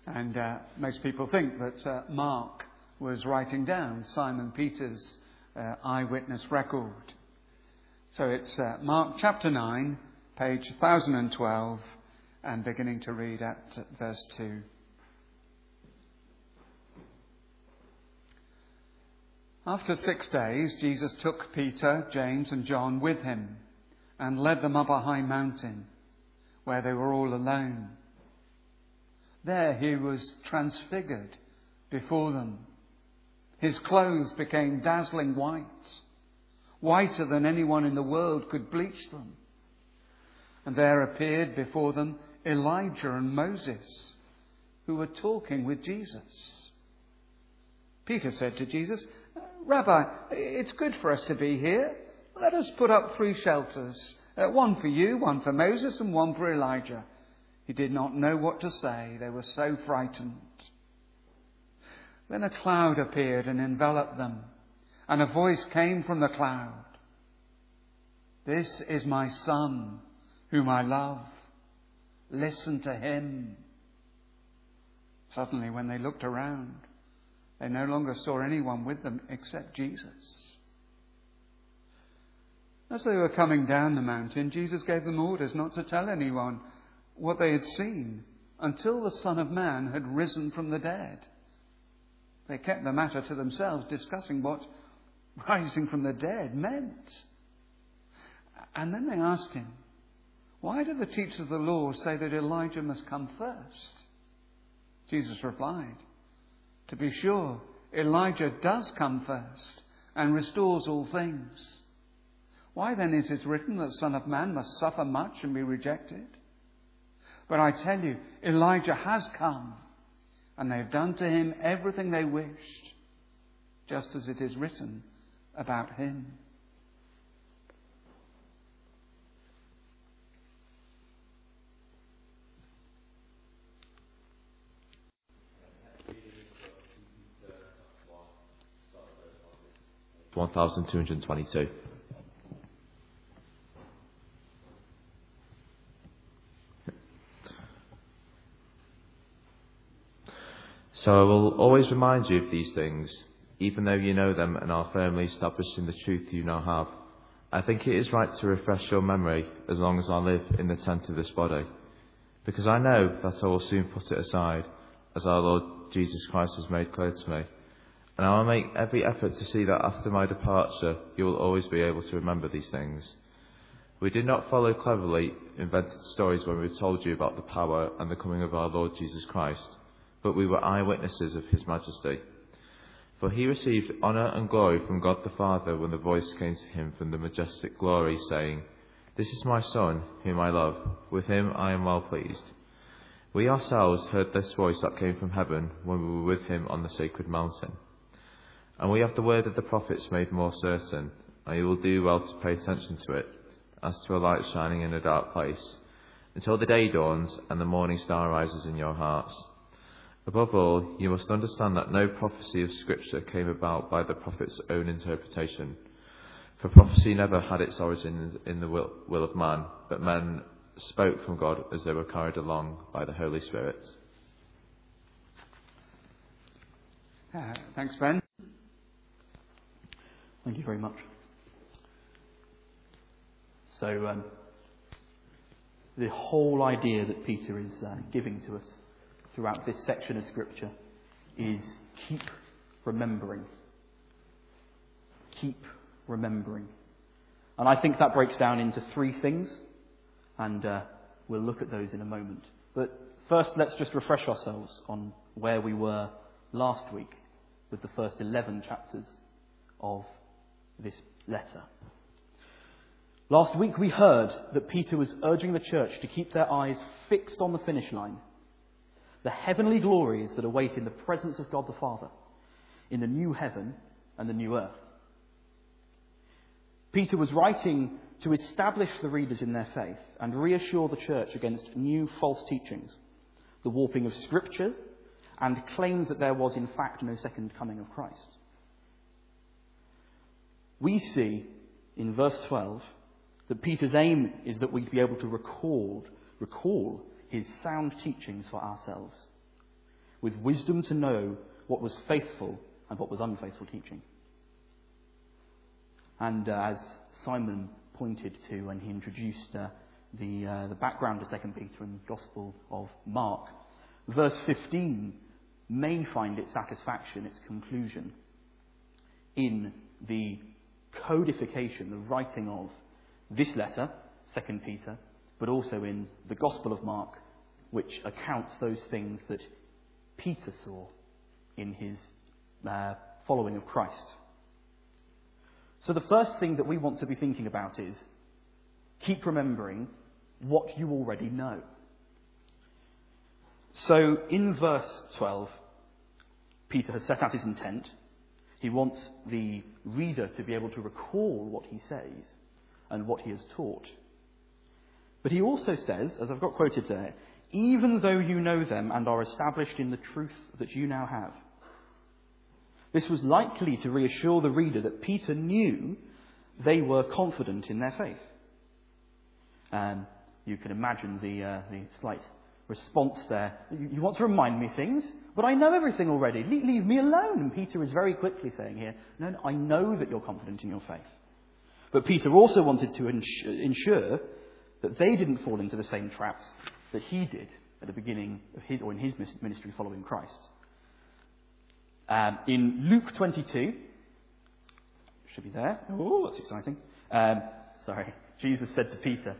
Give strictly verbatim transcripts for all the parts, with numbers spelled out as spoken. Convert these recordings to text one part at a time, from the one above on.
And uh, most people think that uh, Mark was writing down Simon Peter's uh, eyewitness record. So it's uh, Mark chapter nine, page one thousand twelve, and beginning to read at verse two. After six days, Jesus took Peter, James and John with him and led them up a high mountain where they were all alone. There he was transfigured before them. His clothes became dazzling white, whiter than anyone in the world could bleach them. And there appeared before them Elijah and Moses, who were talking with Jesus. Peter said to Jesus, "Rabbi, it's good for us to be here. Let us put up three shelters, uh, one for you, one for Moses, and one for Elijah." He did not know what to say. They were so frightened. Then a cloud appeared and enveloped them, and a voice came from the cloud. "This is my Son, whom I love. Listen to him." Suddenly, when they looked around, they no longer saw anyone with them except Jesus. As they were coming down the mountain, Jesus gave them orders not to tell anyone what they had seen until the Son of Man had risen from the dead. They kept the matter to themselves, discussing what rising from the dead meant. And then they asked him, "Why do the teachers of the law say that Elijah must come first?" Jesus replied, "To be sure, Elijah does come first and restores all things. Why then is it written that the Son of Man must suffer much and be rejected? But I tell you, Elijah has come, and they have done to him everything they wished, just as it is written about him." one thousand two hundred twenty-two. So I will always remind you of these things, even though you know them and are firmly established in the truth you now have. I think it is right to refresh your memory as long as I live in the tent of this body, because I know that I will soon put it aside, as our Lord Jesus Christ has made clear to me. And I will make every effort to see that after my departure you will always be able to remember these things. We did not follow cleverly invented stories when we told you about the power and the coming of our Lord Jesus Christ, but we were eyewitnesses of his majesty. For he received honour and glory from God the Father when the voice came to him from the majestic glory, saying, "This is my Son, whom I love. With him I am well pleased." We ourselves heard this voice that came from heaven when we were with him on the sacred mountain. And we have the word of the prophets made more certain, and you will do well to pay attention to it, as to a light shining in a dark place, until the day dawns and the morning star rises in your hearts. Above all, you must understand that no prophecy of Scripture came about by the prophet's own interpretation. For prophecy never had its origin in the will, will of man, but men spoke from God as they were carried along by the Holy Spirit. Uh, thanks, Ben. Thank you very much. So, um, the whole idea that Peter is uh, giving to us throughout this section of Scripture is keep remembering. Keep remembering. And I think that breaks down into three things, and uh, we'll look at those in a moment. But first, let's just refresh ourselves on where we were last week with the first eleven chapters of this letter. Last week we heard that Peter was urging the church to keep their eyes fixed on the finish line, the heavenly glories that await in the presence of God the Father, in the new heaven and the new earth. Peter was writing to establish the readers in their faith and reassure the church against new false teachings, the warping of Scripture, and claims that there was in fact no second coming of Christ. We see in verse twelve that Peter's aim is that we be able to record, recall his sound teachings for ourselves. with wisdom to know what was faithful and what was unfaithful teaching. And uh, as Simon pointed to when he introduced uh, the, uh, the background to Second Peter in the Gospel of Mark, verse fifteen may find its satisfaction, its conclusion, in the codification, the writing of this letter, Second Peter, but also in the Gospel of Mark, which accounts those things that Peter saw in his uh, following of Christ. So the first thing that we want to be thinking about is keep remembering what you already know. So in verse twelve, Peter has set out his intent. He wants the reader to be able to recall what he says and what he has taught. But he also says, as I've got quoted there, even though you know them and are established in the truth that you now have. This was likely to reassure the reader that Peter knew they were confident in their faith. Um, you can imagine the, uh, the slight response there. You, you want to remind me things, but I know everything already. Le- leave me alone. And Peter is very quickly saying here, no, no, I know that you're confident in your faith. But Peter also wanted to ins- ensure that they didn't fall into the same traps that he did at the beginning of his, or in his ministry following Christ. Um, in Luke twenty-two, should be there. Oh, that's exciting. Um, sorry. Jesus said to Peter,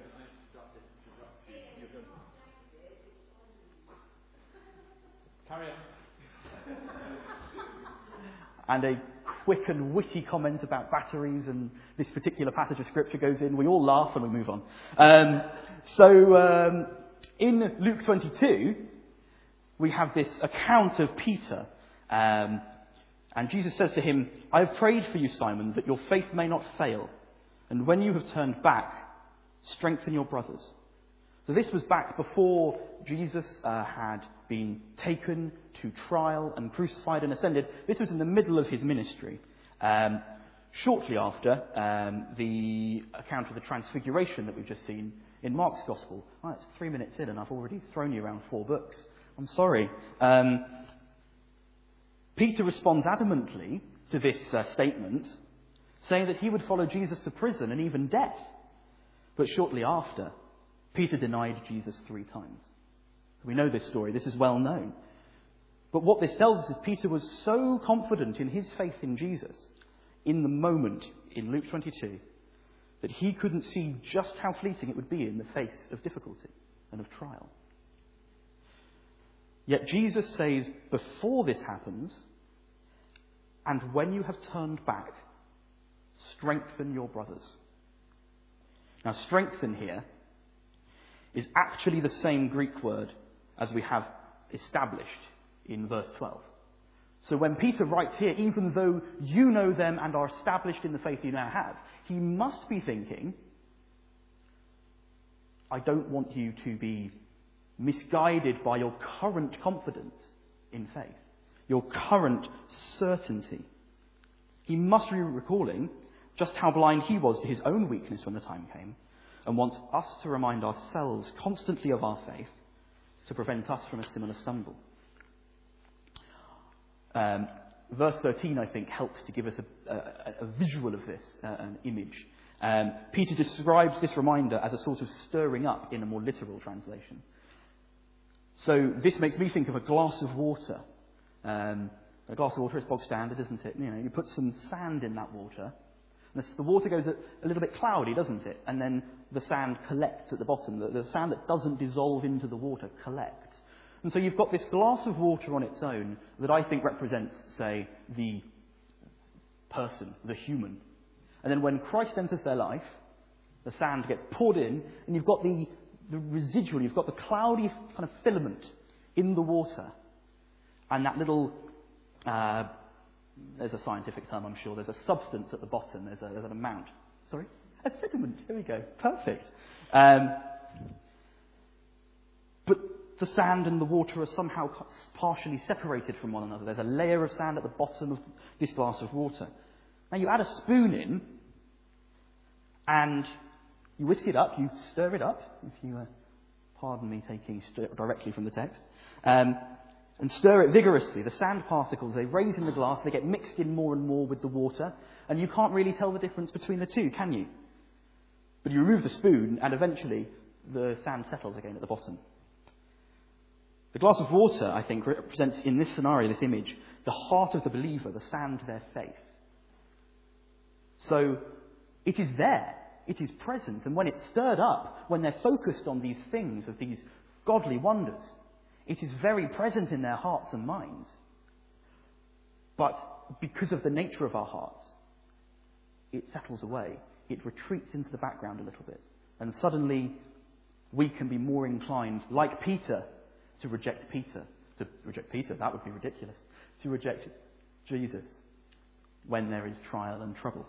carry on. And a quick and witty comment about batteries and this particular passage of scripture goes in. We all laugh and we move on. Um, so um, in Luke twenty-two, we have this account of Peter. Um, and Jesus says to him, I have prayed for you, Simon, that your faith may not fail. And when you have turned back, strengthen your brothers. So this was back before Jesus uh, had been taken to trial and crucified and ascended. This was in the middle of his ministry. Um, shortly after um, the account of the transfiguration that we've just seen in Mark's Gospel. Oh, it's three minutes in and I've already thrown you around four books. I'm sorry. Um, Peter responds adamantly to this uh, statement, saying that he would follow Jesus to prison and even death. But shortly after, Peter denied Jesus three times. We know this story. This is well known. But what this tells us is Peter was so confident in his faith in Jesus in the moment in Luke twenty-two that he couldn't see just how fleeting it would be in the face of difficulty and of trial. Yet Jesus says, before this happens, and when you have turned back, strengthen your brothers. Now, strengthen here is actually the same Greek word as we have established in verse twelve. So when Peter writes here, even though you know them and are established in the faith you now have, he must be thinking, I don't want you to be misguided by your current confidence in faith, your current certainty. He must be recalling just how blind he was to his own weakness when the time came, and wants us to remind ourselves constantly of our faith to prevent us from a similar stumble. Um, verse thirteen, I think, helps to give us a, a, a visual of this, uh, an image. Um, Peter describes this reminder as a sort of stirring up in a more literal translation. So this makes me think of a glass of water. Um, a glass of water is bog standard, isn't it? You know, you put some sand in that water, and the water goes a, a little bit cloudy, doesn't it? And then the sand collects at the bottom. The, the sand that doesn't dissolve into the water collects. And so you've got this glass of water on its own that I think represents, say, the person, the human. And then when Christ enters their life, the sand gets poured in, and you've got the, the residual, you've got the cloudy kind of filament in the water. And that little, uh, there's a scientific term, I'm sure, there's a substance at the bottom, there's, a, there's an amount. Sorry? A sediment, here we go, perfect. Um, but the sand and the water are somehow partially separated from one another. There's a layer of sand at the bottom of this glass of water. Now you add a spoon in, and you whisk it up, you stir it up, if you uh, pardon me taking st- directly from the text. Um, and stir it vigorously. The sand particles, they raise in the glass, they get mixed in more and more with the water, and you can't really tell the difference between the two, can you? But you remove the spoon, and eventually the sand settles again at the bottom. The glass of water, I think, represents in this scenario, this image, the heart of the believer, the sand of their faith. So it is there, it is present, and when it's stirred up, when they're focused on these things, of these godly wonders, it is very present in their hearts and minds. But because of the nature of our hearts, it settles away. It retreats into the background a little bit. And suddenly, we can be more inclined, like Peter, to reject Peter. To reject Peter, that would be ridiculous. To reject Jesus when there is trial and trouble.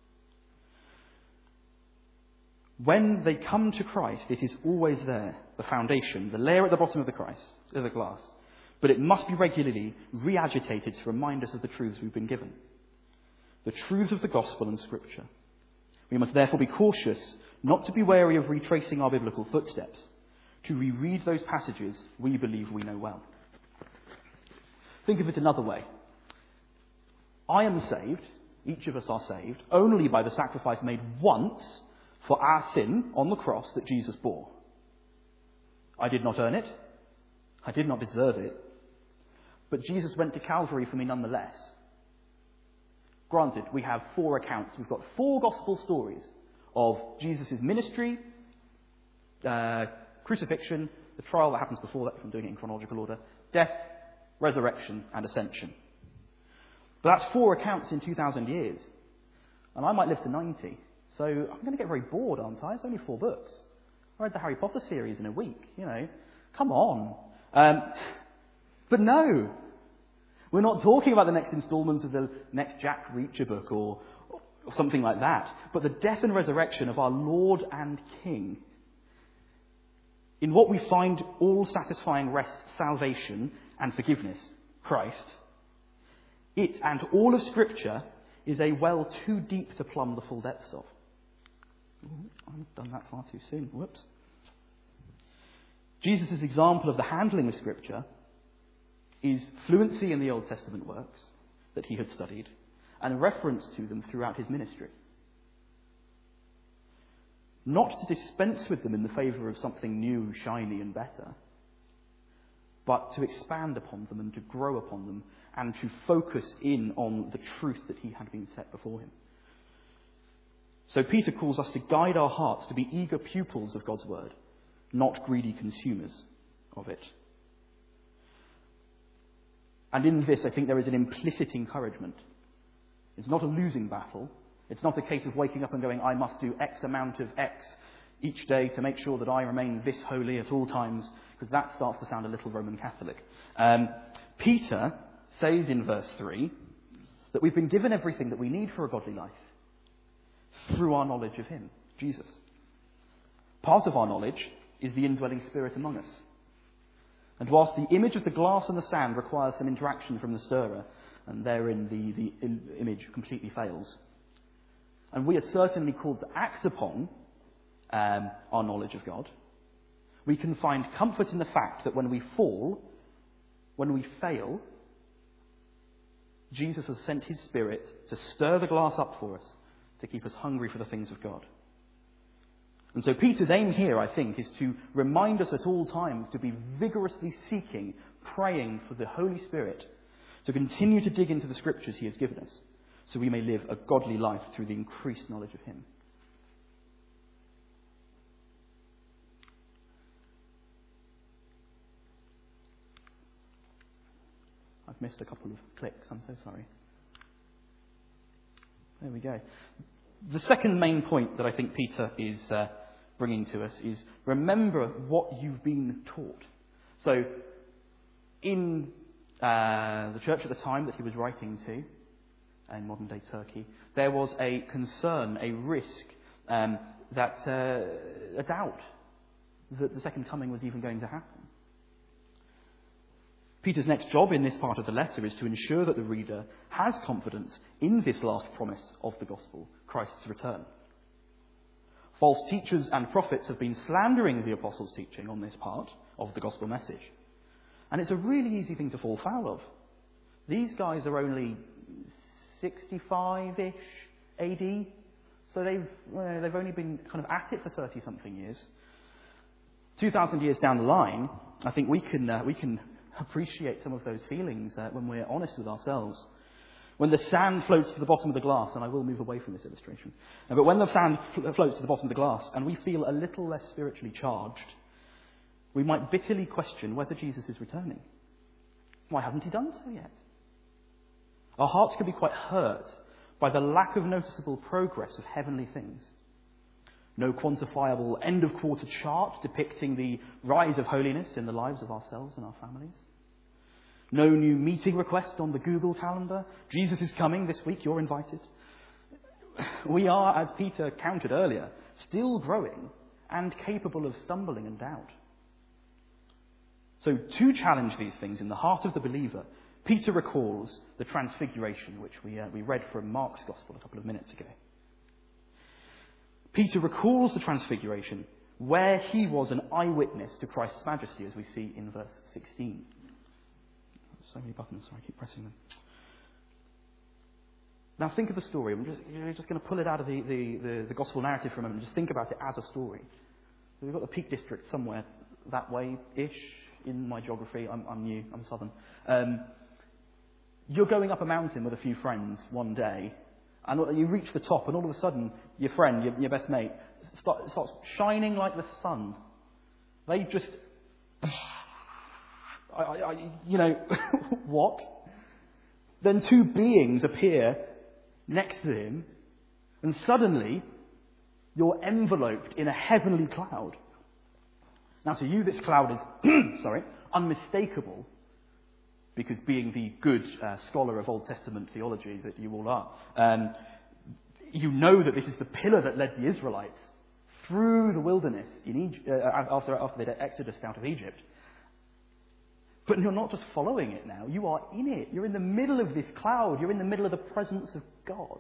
When they come to Christ, it is always there, the foundation, the layer at the bottom of the Christ, of the glass. But it must be regularly re-agitated to remind us of the truths we've been given. The truths of the gospel and Scripture. We must therefore be cautious not to be wary of retracing our biblical footsteps, to reread those passages we believe we know well. Think of it another way. I am saved, each of us are saved, only by the sacrifice made once for our sin on the cross that Jesus bore. I did not earn it. I did not deserve it. But Jesus went to Calvary for me nonetheless. Granted, we have four accounts. We've got four gospel stories of Jesus' ministry, uh, crucifixion, the trial that happens before that, if I'm doing it in chronological order, death, resurrection, and ascension. But that's four accounts in two thousand years. And I might live to ninety. So I'm going to get very bored, aren't I? It's only four books. I read the Harry Potter series in a week, you know. Come on. Um, but no. We're not talking about the next instalment of the next Jack Reacher book or, or something like that. But the death and resurrection of our Lord and King. In what we find all-satisfying rest, salvation, and forgiveness, Christ. It and all of Scripture is a well too deep to plumb the full depths of. Ooh, I've done that far too soon. Whoops. Jesus' example of the handling of Scripture is fluency in the Old Testament works that he had studied and reference to them throughout his ministry. Not to dispense with them in the favour of something new, shiny and better, but to expand upon them and to grow upon them and to focus in on the truth that he had been set before him. So Peter calls us to guide our hearts to be eager pupils of God's word, not greedy consumers of it. And in this, I think there is an implicit encouragement. It's not a losing battle. It's not a case of waking up and going, I must do X amount of X each day to make sure that I remain this holy at all times, because that starts to sound a little Roman Catholic. Um, Peter says in verse three that we've been given everything that we need for a godly life through our knowledge of him, Jesus. Part of our knowledge is the indwelling Spirit among us. And whilst the image of the glass and the sand requires some interaction from the stirrer, and therein the, the image completely fails, and we are certainly called to act upon um, our knowledge of God, we can find comfort in the fact that when we fall, when we fail, Jesus has sent his Spirit to stir the glass up for us, to keep us hungry for the things of God. And so Peter's aim here, I think, is to remind us at all times to be vigorously seeking, praying for the Holy Spirit to continue to dig into the Scriptures he has given us, so we may live a godly life through the increased knowledge of him. I've missed a couple of clicks, I'm so sorry. There we go. The second main point that I think Peter is uh, bringing to us is remember what you've been taught. So, in uh, the church at the time that he was writing to, in modern-day Turkey, there was a concern, a risk, um, that uh, a doubt that the second coming was even going to happen. Peter's next job in this part of the letter is to ensure that the reader has confidence in this last promise of the gospel, Christ's return. False teachers and prophets have been slandering the apostles' teaching on this part of the gospel message. And it's a really easy thing to fall foul of. These guys are only sixty-five-ish A D, so they've, well, they've only been kind of at it for thirty-something years. two thousand years down the line, I think we can, uh, we can appreciate some of those feelings uh, when we're honest with ourselves. When the sand floats to the bottom of the glass, and I will move away from this illustration, uh, but when the sand fl- floats to the bottom of the glass and we feel a little less spiritually charged, we might bitterly question whether Jesus is returning. Why hasn't he done so yet? Our hearts can be quite hurt by the lack of noticeable progress of heavenly things. No quantifiable end-of-quarter chart depicting the rise of holiness in the lives of ourselves and our families. No new meeting request on the Google Calendar. Jesus is coming this week, you're invited. We are, as Peter counted earlier, still growing and capable of stumbling and doubt. So to challenge these things in the heart of the believer, Peter recalls the transfiguration, which we, uh, we read from Mark's Gospel a couple of minutes ago. Peter recalls the transfiguration where he was an eyewitness to Christ's majesty, as we see in verse sixteen. So many buttons, so I keep pressing them. Now think of the story. I'm just, you're just going to pull it out of the, the, the, the gospel narrative for a moment and just think about it as a story. So we've got the Peak District somewhere that way-ish in my geography. I'm, I'm new, I'm southern. Um, you're going up a mountain with a few friends one day, and you reach the top, and all of a sudden, your friend, your, your best mate, start, starts shining like the sun. They just... I, I, you know, what? Then two beings appear next to him, and suddenly you're enveloped in a heavenly cloud. Now, to you, this cloud is, sorry, unmistakable, because being the good uh, scholar of Old Testament theology that you all are, um, you know that this is the pillar that led the Israelites through the wilderness in Egypt, uh, after, after they exodus out of Egypt. But you're not just following it now. You are in it. You're in the middle of this cloud. You're in the middle of the presence of God.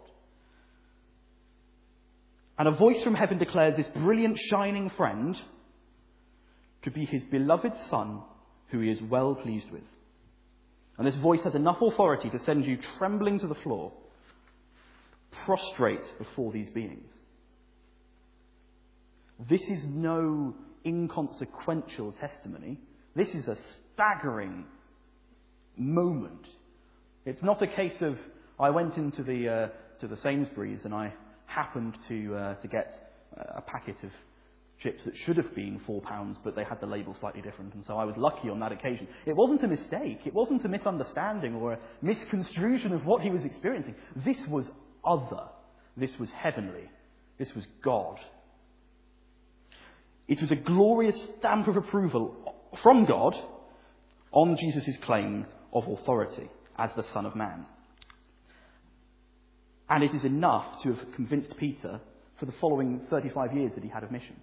And a voice from heaven declares this brilliant, shining friend to be his beloved Son, who he is well pleased with. And this voice has enough authority to send you trembling to the floor, prostrate before these beings. This is no inconsequential testimony. This is a staggering moment. It's not a case of, I went into the uh, to the Sainsbury's and I happened to uh, to get a packet of chips that should have been four pounds, but they had the label slightly different, and so I was lucky on that occasion. It wasn't a mistake. It wasn't a misunderstanding or a misconstruction of what he was experiencing. This was other. This was heavenly. This was God. It was a glorious stamp of approval from God on Jesus' claim of authority as the Son of Man. And it is enough to have convinced Peter for the following thirty-five years that he had of mission.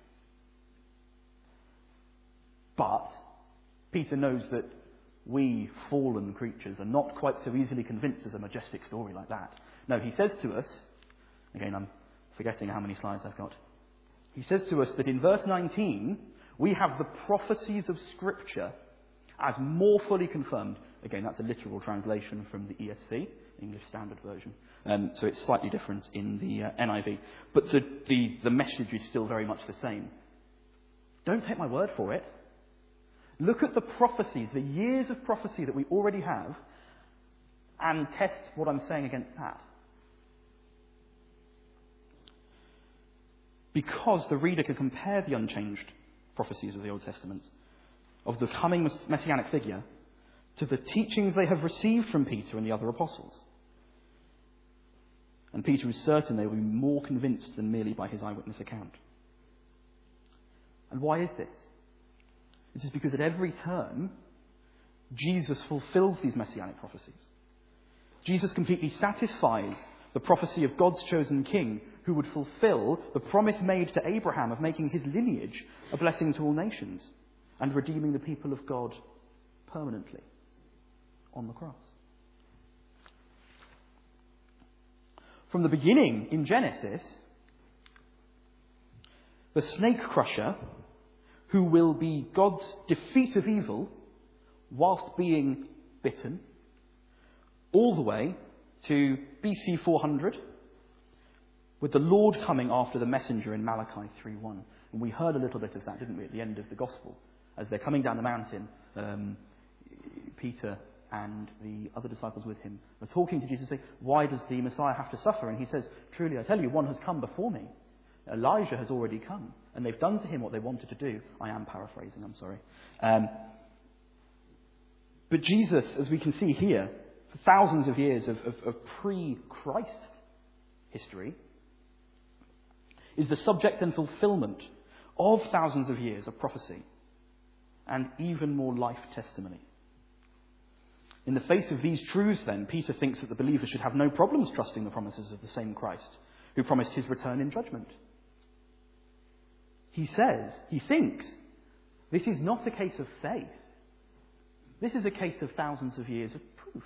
But Peter knows that we fallen creatures are not quite so easily convinced as a majestic story like that. No, he says to us, again I'm forgetting how many slides I've got. He says to us that in verse nineteen, we have the prophecies of Scripture as more fully confirmed. Again, that's a literal translation from the E S V, English Standard Version. Um, so it's slightly different in the uh, N I V. But the, the, the message is still very much the same. Don't take my word for it. Look at the prophecies, the years of prophecy that we already have, and test what I'm saying against that. Because the reader can compare the unchanged prophecies of the Old Testament, of the coming messianic figure, to the teachings they have received from Peter and the other apostles. And Peter is certain they will be more convinced than merely by his eyewitness account. And why is this? It is because at every turn, Jesus fulfills these messianic prophecies. Jesus completely satisfies the prophecy of God's chosen king, who would fulfill the promise made to Abraham of making his lineage a blessing to all nations and redeeming the people of God permanently on the cross. From the beginning in Genesis, the snake crusher, who will be God's defeat of evil, whilst being bitten, all the way to B C four hundred, with the Lord coming after the messenger in Malachi three one. And we heard a little bit of that, didn't we, at the end of the Gospel? As they're coming down the mountain, um, Peter and the other disciples with him are talking to Jesus, saying, why does the Messiah have to suffer? And he says, truly, I tell you, one has come before me. Elijah has already come, and they've done to him what they wanted to do. I am paraphrasing, I'm sorry. Um, but Jesus, as we can see here, for thousands of years of, of, of pre-Christ history, is the subject and fulfillment of thousands of years of prophecy and even more life testimony. In the face of these truths, then, Peter thinks that the believer should have no problems trusting the promises of the same Christ who promised his return in judgment. He says, he thinks, this is not a case of faith. This is a case of thousands of years of proof.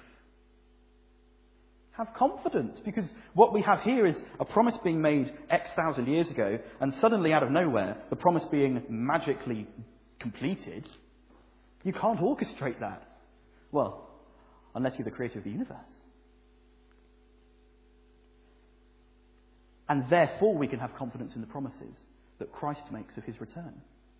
Have confidence, because what we have here is a promise being made X thousand years ago, and suddenly out of nowhere, the promise being magically completed. You can't orchestrate that. Well, unless you're the creator of the universe. And therefore we can have confidence in the promises that Christ makes of his return.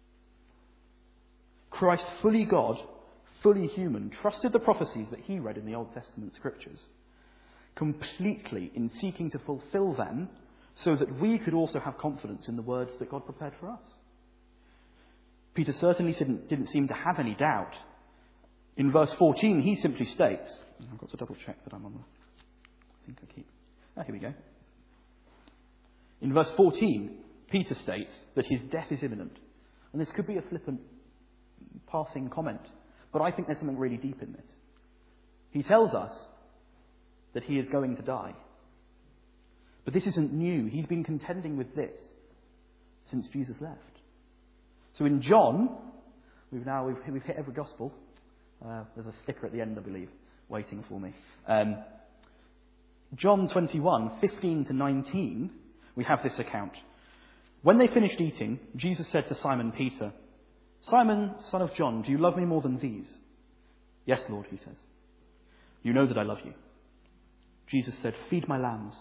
Christ, fully God, fully human, trusted the prophecies that he read in the Old Testament scriptures completely in seeking to fulfill them so that we could also have confidence in the words that God prepared for us. Peter certainly didn't, didn't seem to have any doubt. In verse fourteen, he simply states, I've got to double check that I'm on the, I think I keep, ah, here we go. In verse fourteen, Peter states that his death is imminent. And this could be a flippant passing comment, but I think there's something really deep in this. He tells us that he is going to die. But this isn't new. He's been contending with this since Jesus left. So in John, we've now we've, we've hit every gospel. Uh, there's a sticker at the end, I believe, waiting for me. Um, John twenty-one, fifteen to nineteen, we have this account. When they finished eating, Jesus said to Simon Peter, Simon, son of John, do you love me more than these? Yes, Lord, he says. You know that I love you. Jesus said, feed my lambs.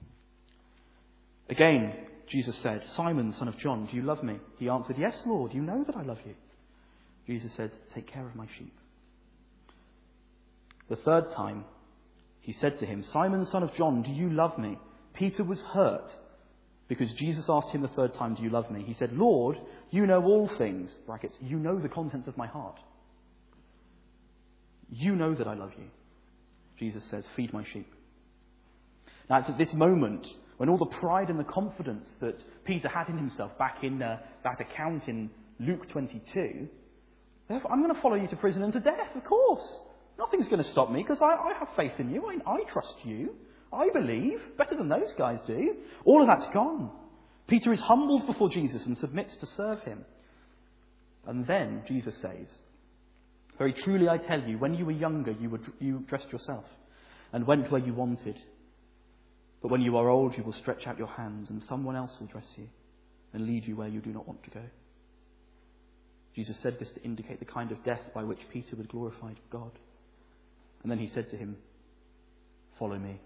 Again, Jesus said, Simon, son of John, do you love me? He answered, yes, Lord, you know that I love you. Jesus said, take care of my sheep. The third time, he said to him, Simon, son of John, do you love me? Peter was hurt because Jesus asked him the third time, do you love me? He said, Lord, you know all things, brackets, you know the contents of my heart. You know that I love you. Jesus says, feed my sheep. Now, it's at this moment when all the pride and the confidence that Peter had in himself back in uh, that account in Luke twenty-two, I'm going to follow you to prison and to death, of course. Nothing's going to stop me because I, I have faith in you. I, I trust you. I believe better than those guys do. All of that's gone. Peter is humbled before Jesus and submits to serve him. And then Jesus says, very truly I tell you, when you were younger, you, were, you dressed yourself and went where you wanted. But when you are old, you will stretch out your hands and someone else will dress you and lead you where you do not want to go. Jesus said this to indicate the kind of death by which Peter would glorify God. And then he said to him, follow me.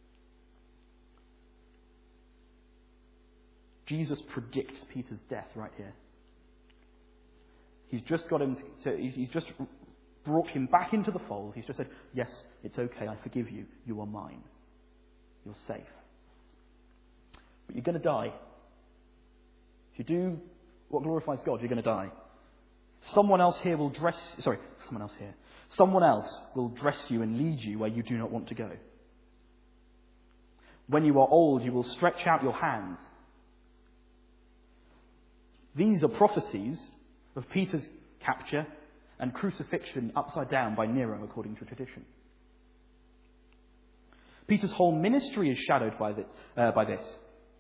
Jesus predicts Peter's death right here. He's just got him to, he's just brought him back into the fold. He's just said, yes, it's okay, I forgive you. You are mine. You're safe. But you're going to die. If you do what glorifies God, you're going to die. Someone else here will dress, sorry, someone else here. Someone else will dress you and lead you where you do not want to go. When you are old, you will stretch out your hands. These are prophecies of Peter's capture and crucifixion upside down by Nero, according to tradition. Peter's whole ministry is shadowed by this, uh, by this.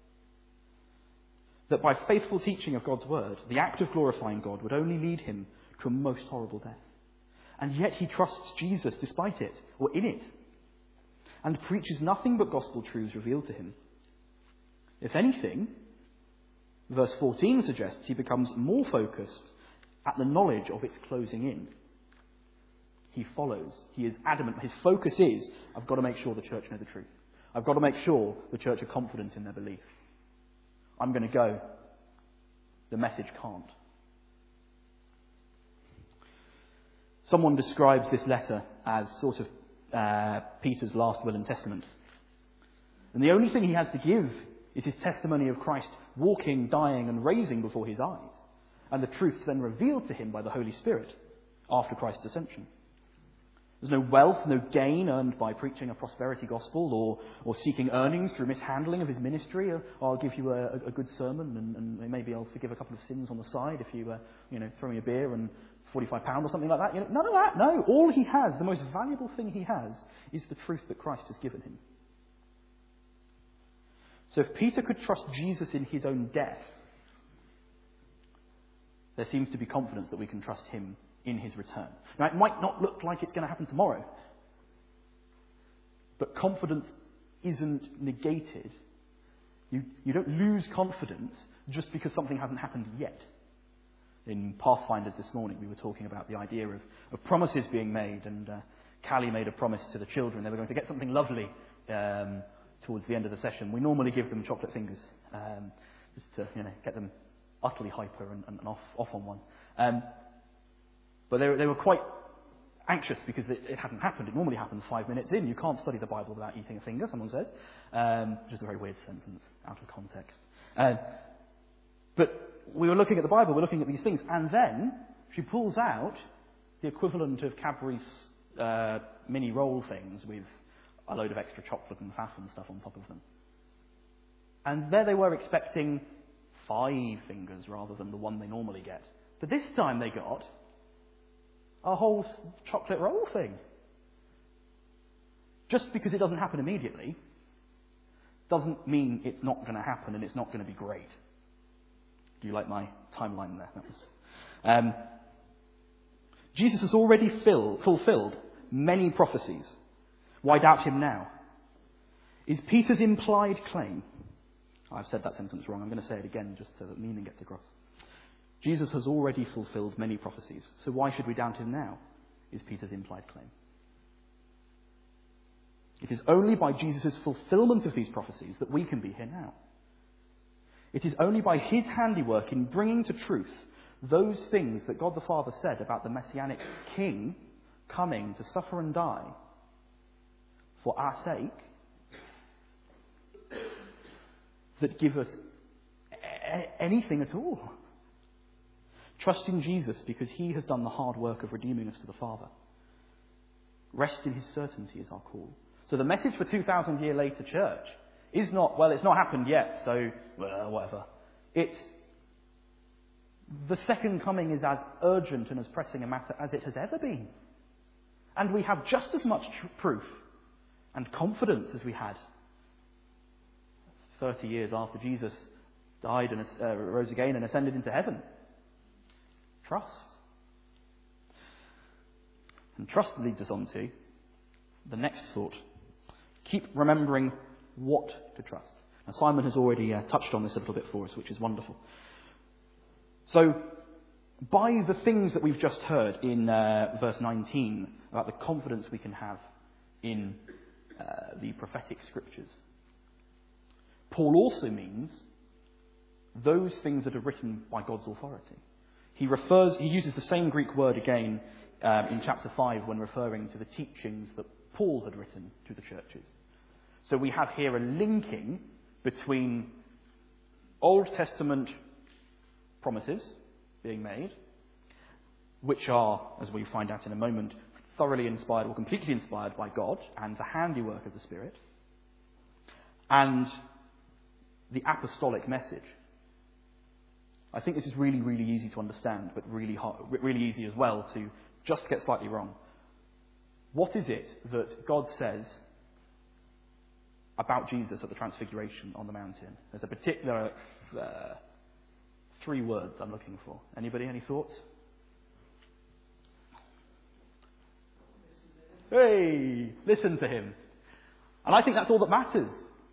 That by faithful teaching of God's word, the act of glorifying God would only lead him to a most horrible death. And yet he trusts Jesus despite it, or in it, and preaches nothing but gospel truths revealed to him. If anything, verse fourteen suggests he becomes more focused at the knowledge of its closing in. he follows. He is adamant. His focus is, I've got to make sure the church know the truth. I've got to make sure the church are confident in their belief. I'm going to go. The message can't. Someone describes this letter as sort of uh, Peter's last will and testament. And the only thing he has to give is his testimony of Christ walking, dying and raising before his eyes, and the truths then revealed to him by the Holy Spirit after Christ's ascension. There's no wealth, no gain earned by preaching a prosperity gospel or, or seeking earnings through mishandling of his ministry. Or, I'll give you a, a good sermon and, and maybe I'll forgive a couple of sins on the side if you, uh, you know, throw me a beer and forty-five pounds or something like that. You know, none of that. No, all he has, the most valuable thing he has, is the truth that Christ has given him. So if Peter could trust Jesus in his own death, there seems to be confidence that we can trust him in his return. Now, it might not look like it's going to happen tomorrow, but confidence isn't negated. You, you don't lose confidence just because something hasn't happened yet. In Pathfinders this morning, we were talking about the idea of, of promises being made, and uh, Callie made a promise to the children. They were going to get something lovely um, towards the end of the session. We normally give them chocolate fingers, um, just to you know get them utterly hyper and, and off, off on one. Um, but they, they were quite anxious because it, it hadn't happened. It normally happens five minutes in. You can't study the Bible without eating a finger, someone says, um, which is a very weird sentence out of context. Um, but we were looking at the Bible, we're looking at these things, and then she pulls out the equivalent of Cadbury's uh, mini roll things with a load of extra chocolate and faff and stuff on top of them. And there they were expecting five fingers rather than the one they normally get. But this time they got a whole chocolate roll thing. Just because it doesn't happen immediately doesn't mean it's not going to happen and it's not going to be great. Do you like my timeline there? That was, um, Jesus has already fill, fulfilled many prophecies. Why doubt him now? Is Peter's implied claim. I've said that sentence wrong. I'm going to say it again just so that meaning gets across. Jesus has already fulfilled many prophecies. So why should we doubt him now? Is Peter's implied claim. It is only by Jesus' fulfillment of these prophecies that we can be here now. It is only by his handiwork in bringing to truth those things that God the Father said about the Messianic King coming to suffer and die for our sake that give us a- anything at all. Trust in Jesus because he has done the hard work of redeeming us to the Father. Rest in his certainty is our call. So the message for two thousand year later church is not, well, it's not happened yet, so well, whatever. It's the second coming is as urgent and as pressing a matter as it has ever been. And we have just as much tr- proof and confidence as we had thirty years after Jesus died and uh, rose again and ascended into heaven. Trust. And trust leads us on to the next thought. Keep remembering what to trust. Now, Simon has already uh, touched on this a little bit for us, which is wonderful. So, by the things that we've just heard in uh, verse nineteen about the confidence we can have in uh, the prophetic scriptures, Paul also means those things that are written by God's authority. He refers, he uses the same Greek word again um, in chapter five when referring to the teachings that Paul had written to the churches. So we have here a linking between Old Testament promises being made, which are, as we find out in a moment, thoroughly inspired or completely inspired by God and the handiwork of the Spirit, and the apostolic message. I think this is really, really easy to understand, but really hard, really easy as well to just get slightly wrong. What is it that God says about Jesus at the Transfiguration on the mountain? There's a particular uh, three words I'm looking for. Anybody, any thoughts? Hey, listen to him. And I think that's all that matters.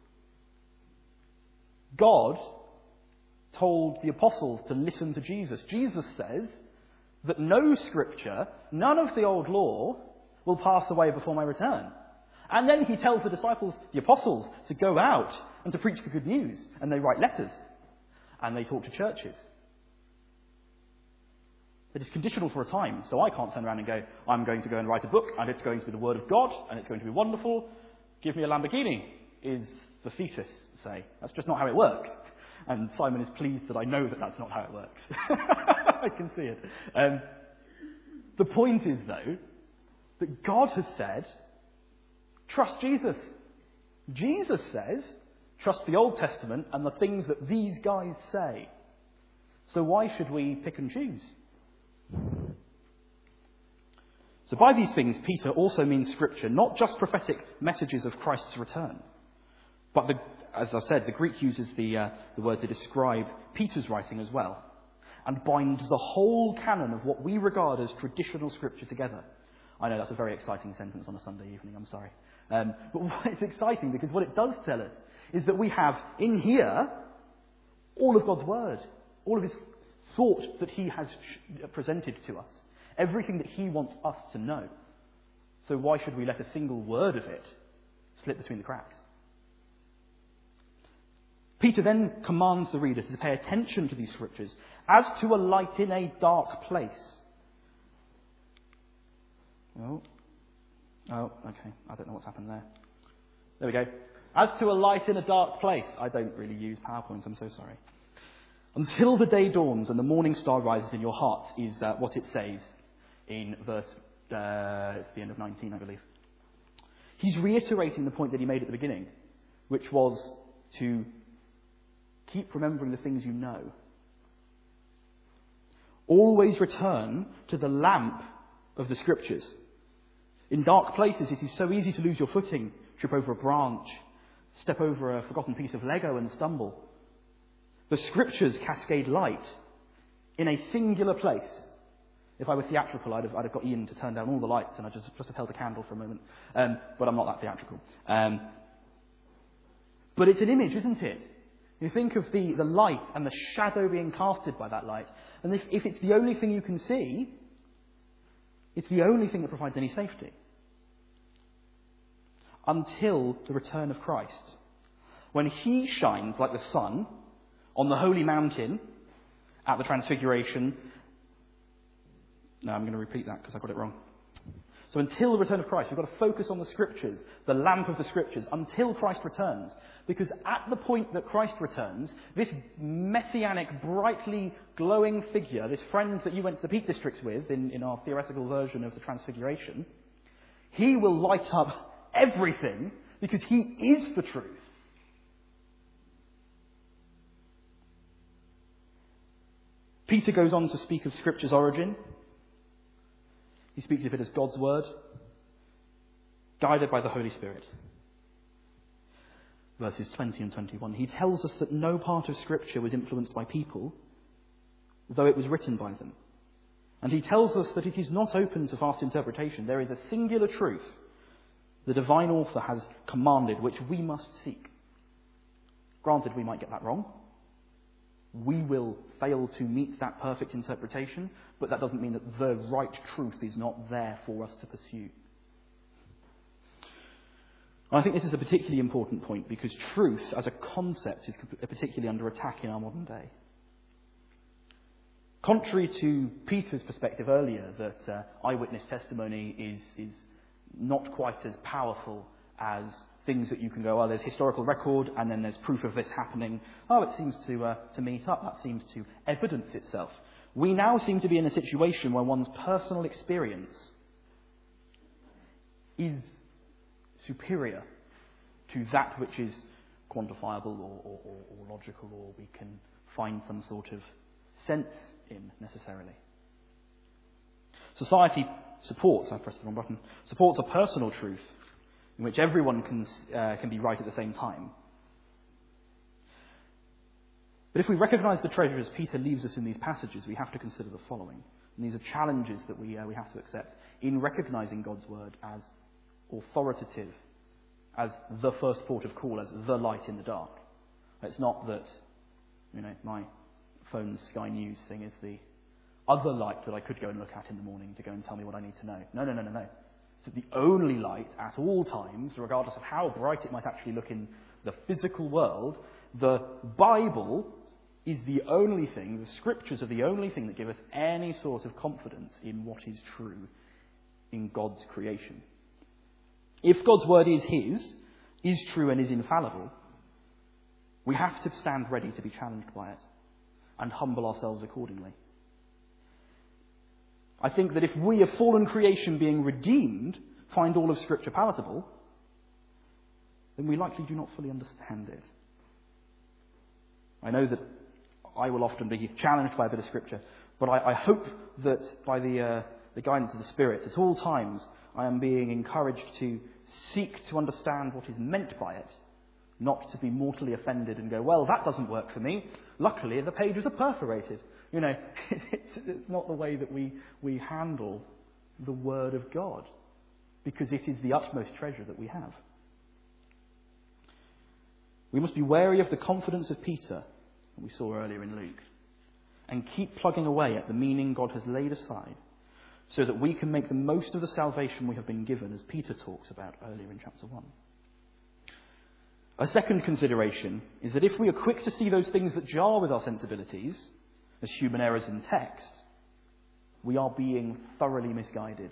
God told the apostles to listen to Jesus. Jesus says that no scripture, none of the old law, will pass away before my return. And then he tells the disciples, the apostles, to go out and to preach the good news. And they write letters. And they talk to churches. It is conditional for a time, so I can't turn around and go, I'm going to go and write a book, and it's going to be the Word of God, and it's going to be wonderful. Give me a Lamborghini, is the thesis, say. That's just not how it works. And Simon is pleased that I know that that's not how it works. I can see it. Um, the point is, though, that God has said, trust Jesus. Jesus says, trust the Old Testament and the things that these guys say. So why should we pick and choose? So by these things, Peter also means Scripture, not just prophetic messages of Christ's return. But, the, as I said, the Greek uses the, uh, the word to describe Peter's writing as well, and binds the whole canon of what we regard as traditional Scripture together. I know that's a very exciting sentence on a Sunday evening, I'm sorry. Um, but it's exciting because what it does tell us is that we have in here all of God's Word, all of His thought that He has presented to us, everything that He wants us to know. So why should we let a single word of it slip between the cracks? Peter then commands the reader to pay attention to these Scriptures as to a light in a dark place. Oh, oh, okay. I don't know what's happened there. There we go. As to a light in a dark place. I don't really use PowerPoint, I'm so sorry. Until the day dawns and the morning star rises in your heart is uh, what it says in verse, uh, it's the end of nineteen, I believe. He's reiterating the point that he made at the beginning, which was to keep remembering the things you know. Always return to the lamp of the Scriptures. In dark places, it is so easy to lose your footing, trip over a branch, step over a forgotten piece of Lego and stumble. The Scriptures cascade light in a singular place. If I were theatrical, I'd have, I'd have got Ian to turn down all the lights and I'd just, just have held a candle for a moment. Um, but I'm not that theatrical. Um, but it's an image, isn't it? You think of the, the light and the shadow being casted by that light. And if, if it's the only thing you can see, it's the only thing that provides any safety. Until the return of Christ. When He shines like the sun on the holy mountain at the Transfiguration. No, I'm going to repeat that because I got it wrong. So until the return of Christ, we've got to focus on the Scriptures, the lamp of the Scriptures, until Christ returns. Because at the point that Christ returns, this messianic, brightly glowing figure, this friend that you went to the Peak Districts with in, in our theoretical version of the Transfiguration, He will light up everything because He is the truth. Peter goes on to speak of Scripture's origin. He speaks of it as God's Word, guided by the Holy Spirit. Verses twenty and twenty-one. He tells us that no part of Scripture was influenced by people, though it was written by them. And he tells us that it is not open to vast interpretation. There is a singular truth the divine author has commanded, which we must seek. Granted, we might get that wrong. We will fail to meet that perfect interpretation, but that doesn't mean that the right truth is not there for us to pursue. I think this is a particularly important point because truth as a concept is particularly under attack in our modern day. Contrary to Peter's perspective earlier that uh, eyewitness testimony is, is not quite as powerful as things that you can go, oh, there's historical record and then there's proof of this happening. Oh, it seems to uh, to meet up. That seems to evidence itself. We now seem to be in a situation where one's personal experience is superior to that which is quantifiable or, or, or, or logical or we can find some sort of sense in necessarily. Society supports, I pressed the wrong button, supports a personal truth in which everyone can, uh, can be right at the same time. But if we recognise the treasure as Peter leaves us in these passages, we have to consider the following. And these are challenges that we, uh, we have to accept in recognising God's word as authoritative, as the first port of call, as the light in the dark. It's not that, you know, my phone's Sky News thing is the other light that I could go and look at in the morning to go and tell me what I need to know. No, no, no, no, no. It's the only light at all times, regardless of how bright it might actually look in the physical world. The Bible is the only thing, the Scriptures are the only thing that give us any sort of confidence in what is true in God's creation. If God's word is His, is true and is infallible, we have to stand ready to be challenged by it and humble ourselves accordingly. I think that if we, a fallen creation being redeemed, find all of Scripture palatable, then we likely do not fully understand it. I know that I will often be challenged by a bit of Scripture, but I, I hope that by the, uh, the guidance of the Spirit, at all times, I am being encouraged to seek to understand what is meant by it, not to be mortally offended and go, well, that doesn't work for me. Luckily, the pages are perforated. You know, it's, it's not the way that we, we handle the Word of God, because it is the utmost treasure that we have. We must be wary of the confidence of Peter, that we saw earlier in Luke, and keep plugging away at the meaning God has laid aside, so that we can make the most of the salvation we have been given, as Peter talks about earlier in chapter one. A second consideration is that if we are quick to see those things that jar with our sensibilities as human errors in text, we are being thoroughly misguided.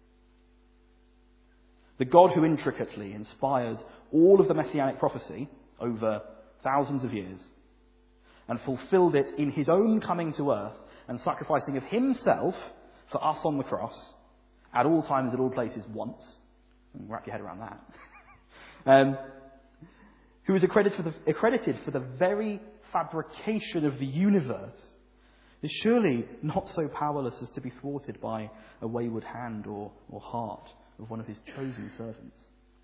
The God who intricately inspired all of the messianic prophecy over thousands of years and fulfilled it in his own coming to earth and sacrificing of himself for us on the cross at all times, at all places, once. Wrap your head around that. um, who is accredited for, the, accredited for the very fabrication of the universe, is surely not so powerless as to be thwarted by a wayward hand or, or heart of one of his chosen servants.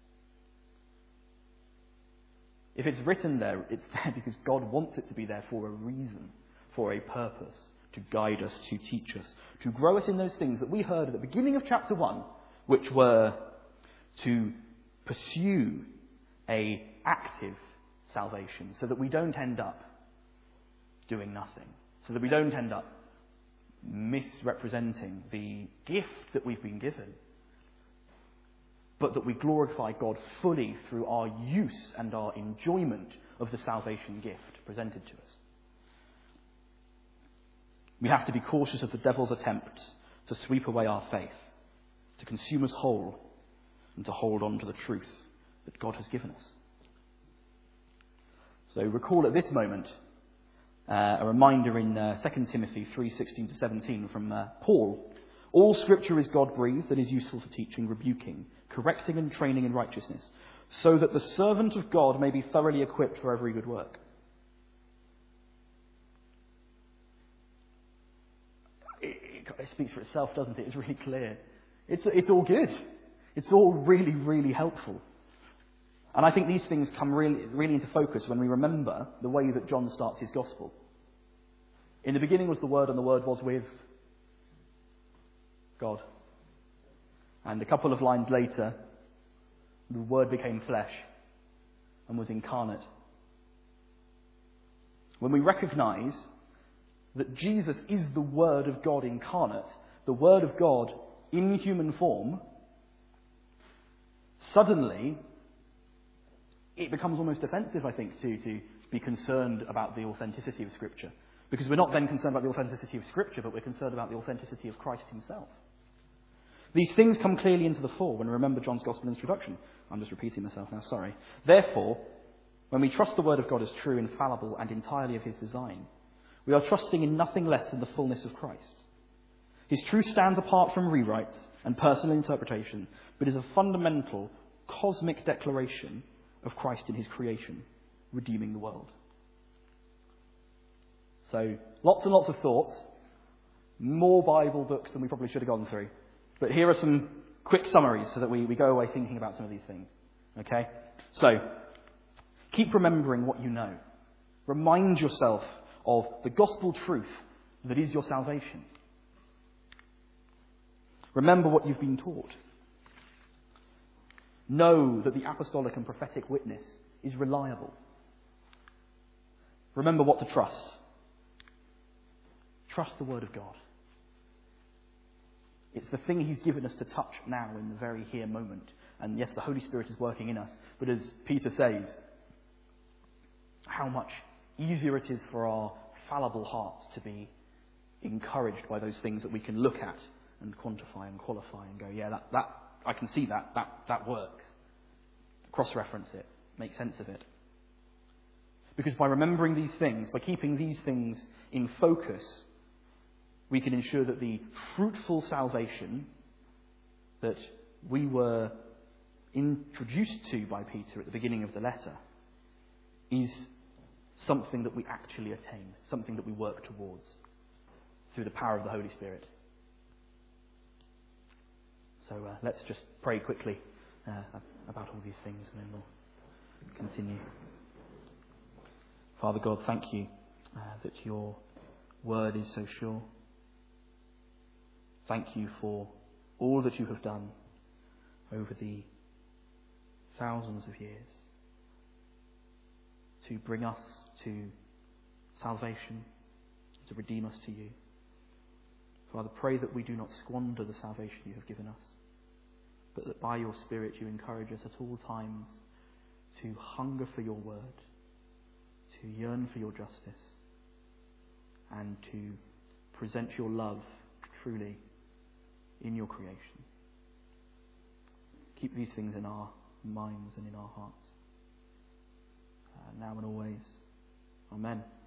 If it's written there, it's there because God wants it to be there for a reason, for a purpose, to guide us, to teach us, to grow us in those things that we heard at the beginning of chapter one, which were to pursue a active salvation, so that we don't end up doing nothing, so that we don't end up misrepresenting the gift that we've been given, but that we glorify God fully through our use and our enjoyment of the salvation gift presented to us. We have to be cautious of the devil's attempts to sweep away our faith, to consume us whole, and to hold on to the truth that God has given us. So recall at this moment uh, a reminder in uh, Second Timothy three sixteen to seventeen from uh, Paul. All Scripture is God-breathed and is useful for teaching, rebuking, correcting and training in righteousness, so that the servant of God may be thoroughly equipped for every good work. It, it, it speaks for itself, doesn't it? It's really clear. It's, it's all good. It's all really, really helpful. And I think these things come really, really into focus when we remember the way that John starts his gospel. In the beginning was the Word, and the Word was with God. And a couple of lines later, the Word became flesh and was incarnate. When we recognize that Jesus is the Word of God incarnate, the Word of God in human form, suddenly it becomes almost offensive, I think, to, to be concerned about the authenticity of Scripture. Because we're not then concerned about the authenticity of Scripture, but we're concerned about the authenticity of Christ himself. These things come clearly into the fore when we remember John's Gospel introduction. I'm just repeating myself now, sorry. Therefore, when we trust the Word of God as true, infallible, and entirely of his design, we are trusting in nothing less than the fullness of Christ. His truth stands apart from rewrites and personal interpretation, but is a fundamental, cosmic declaration of Christ in his creation, redeeming the world. So, lots and lots of thoughts, more Bible books than we probably should have gone through. But here are some quick summaries so that we, we go away thinking about some of these things. Okay? So, keep remembering what you know. Remind yourself of the gospel truth that is your salvation. Remember what you've been taught. Know that the apostolic and prophetic witness is reliable. Remember what to trust. Trust the Word of God. It's the thing he's given us to touch now in the very here moment. And yes, the Holy Spirit is working in us. But as Peter says, how much easier it is for our fallible hearts to be encouraged by those things that we can look at and quantify and qualify and go, yeah, that, that I can see that, that, that works. Cross-reference it, make sense of it. Because by remembering these things, by keeping these things in focus, we can ensure that the fruitful salvation that we were introduced to by Peter at the beginning of the letter is something that we actually attain, something that we work towards through the power of the Holy Spirit. So uh, let's just pray quickly uh, about all these things and then we'll continue. Father God, thank you uh, that your word is so sure. Thank you for all that you have done over the thousands of years to bring us to salvation, to redeem us to you. Father, pray that we do not squander the salvation you have given us, but that by your Spirit you encourage us at all times to hunger for your word, to yearn for your justice, and to present your love truly in your creation. Keep these things in our minds and in our hearts, uh, now and always. Amen.